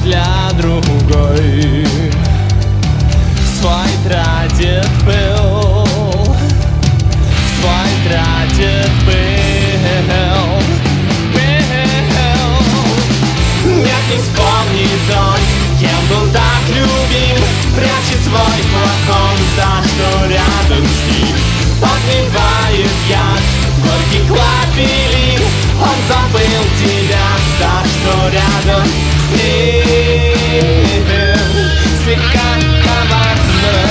для другой. Свой тратит пыл, свой тратит пыл. Нет, не вспомнит он, кем был так любим, прячет свой флакон, так что рядом с ним подливает яд, горький клофелин. Он забыл тебя, так что рядом с ним слегка коварно.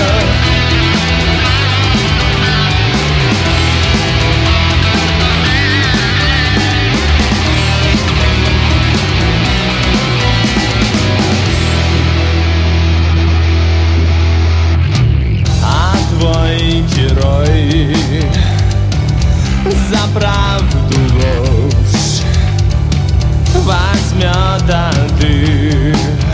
Твой герой за правду ложь возьмет, а ты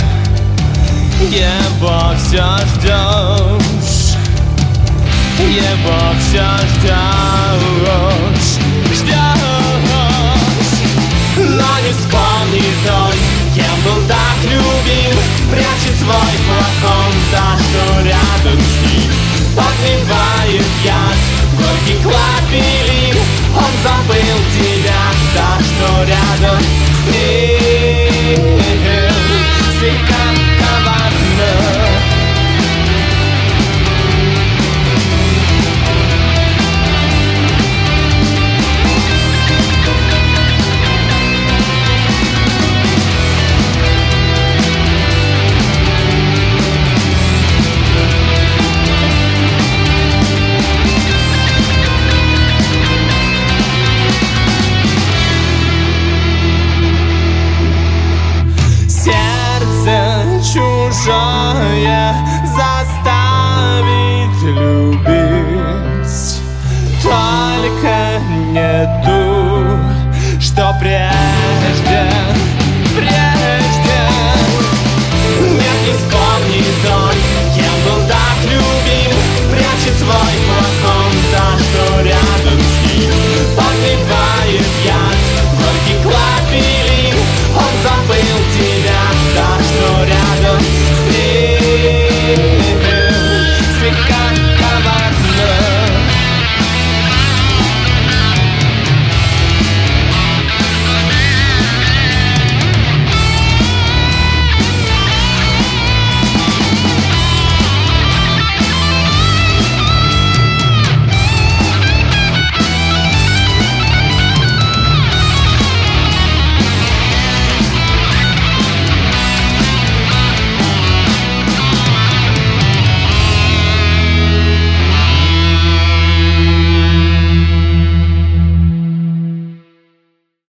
его все ждешь, его все ждешь, ждешь. Но не вспомнит он, кем был так любим, прячет свой флакон, так что рядом с ним подливает яд, горький клофелин. Он забыл тебя, так что рядом с ним слегка коварно. Чужое заставить любить, только не ту, что прежде.